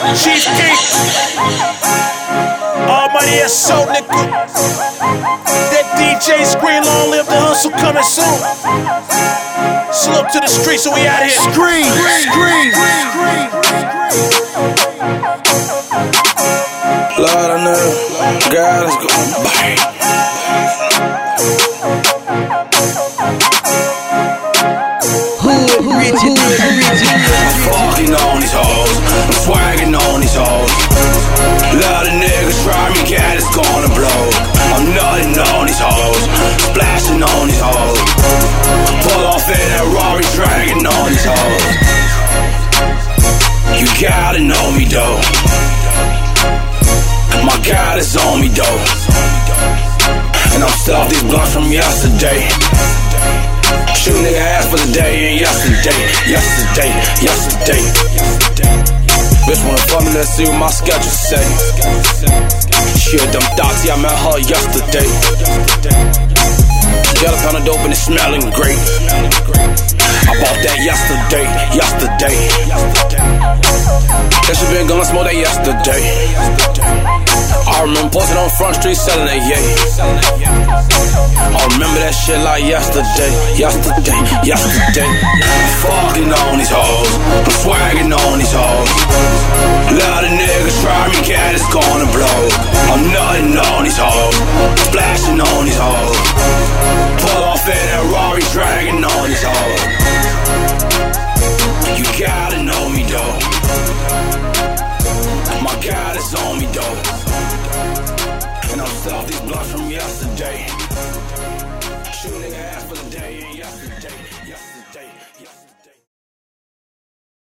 Cheesecake. Almighty S.O. nigga. That DJ Scream, long live the hustle, coming soon. Salute to the streets, so we out here. Scream, scream, scream. Lord, I know God is gonna bite. I'm fucking on these hoes, I'm swagging on these hoes. Lot of niggas try me, cat is gonna blow. I'm nutting on these hoes, splashing on these hoes. Pull off in that Rari, dragging on these hoes. You gotta know me though. My God is on me though. And I'm still off these blunts from yesterday. Shoot nigga ass for the day and yesterday. Bitch wanna fuck me, let's see what my schedule say. Shit, them thoughts, yeah, I met her yesterday. Got a pound of dope and it's smelling great. I bought that yesterday. That shit been gonna smoke that yesterday. I remember posting on Front Street selling that yay. I remember that shit like yesterday. Fucking on these hoes, I'm swagging on these hoes. Lot of niggas try me, cat is gone